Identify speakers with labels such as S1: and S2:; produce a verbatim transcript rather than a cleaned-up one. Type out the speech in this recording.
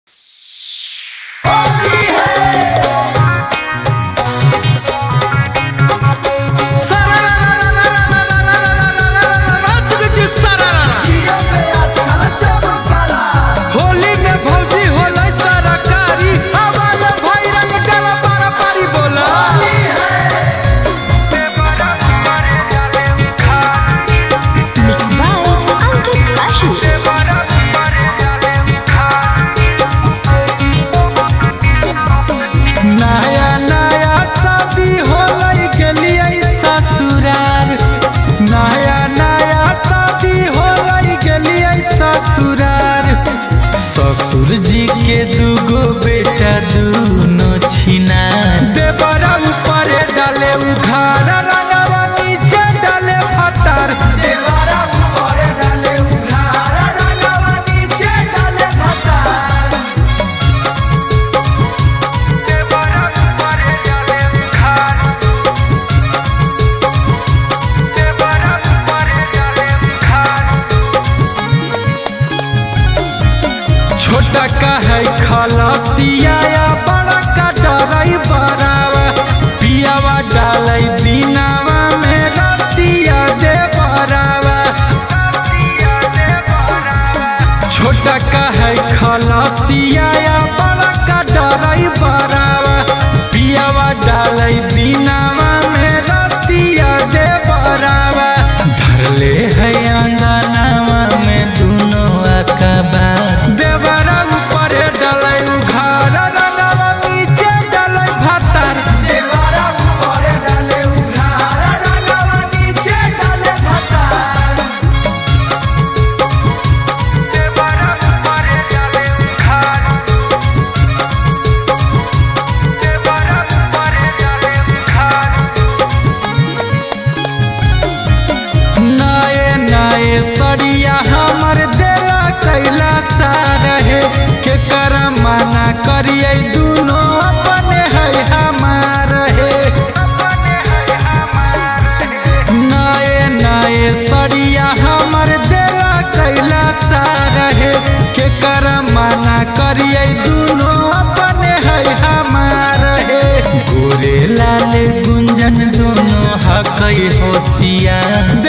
S1: ससुर जी के दूगो बेटा दूनो छिना देवरा ऊपर डाले उघार रंगवा नीचे डाले फतर देवरा ऊपर डाले उघार रंगवा नीचे डाले फतर देवरा ऊपर डाले उघार देवरा ऊपर डाले उघार छोटा का है खलसिया बड़ा का डराई बरावा पियावा डालै दिनावा में रतिया दे बरावा छोटा का है खलसिया बड़ा का डराई बरावा पियावा डालै दिनावा में रतिया दे बरावा धरले है अंगनावा में दोनों अकबा देवरा ऊपर डालै उघार रंगवा नीचे डालै फतर देवरा ऊपर डाले उघार रंगवा नीचे डाले फतर देवरा ऊपर डाले उघार देवरा ऊपर डाले उघार नए नए सरिया हमर देला कैला सा रहे के कर मना करिए दूनो अपने है हमार है नए नए सरिया हमर देला कैला सा रहे के कर मना करिए दूनो अपने है हमार है गोरे लाल गुंजन दोनों हकई होशियार